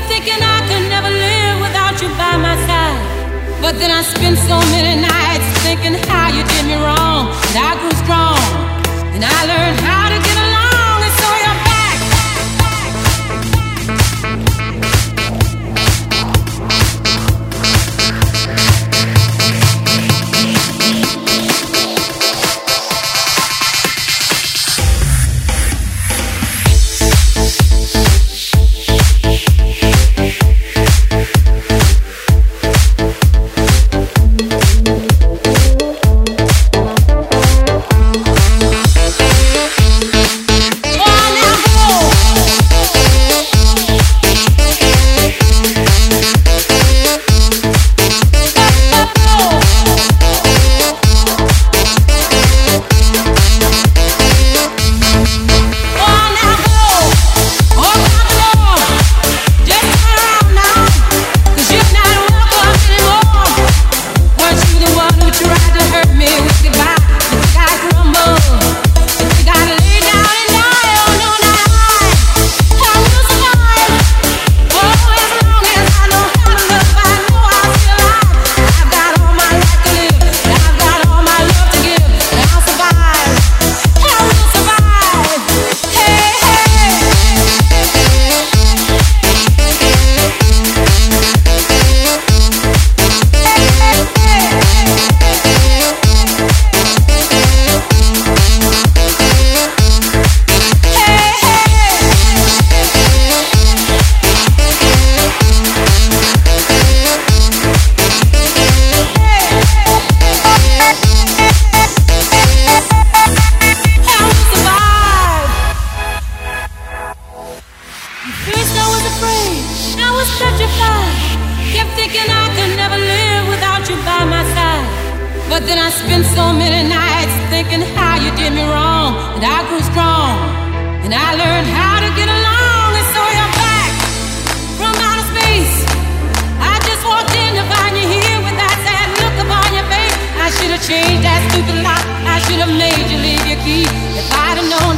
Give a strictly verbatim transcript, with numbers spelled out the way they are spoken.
thinking I could never live without you by my side. But then I spent so many nights thinking how you did me wrong. And I grew strong, and I learned how to get along. And so you're back. But then I spent so many nights thinking how you did me wrong. And I grew strong, and I learned how to get along. And so you're back from outer space. I just walked in to find you here with that sad look upon your face. I should have changed that stupid lock. I should have made you leave your key. If I'd have known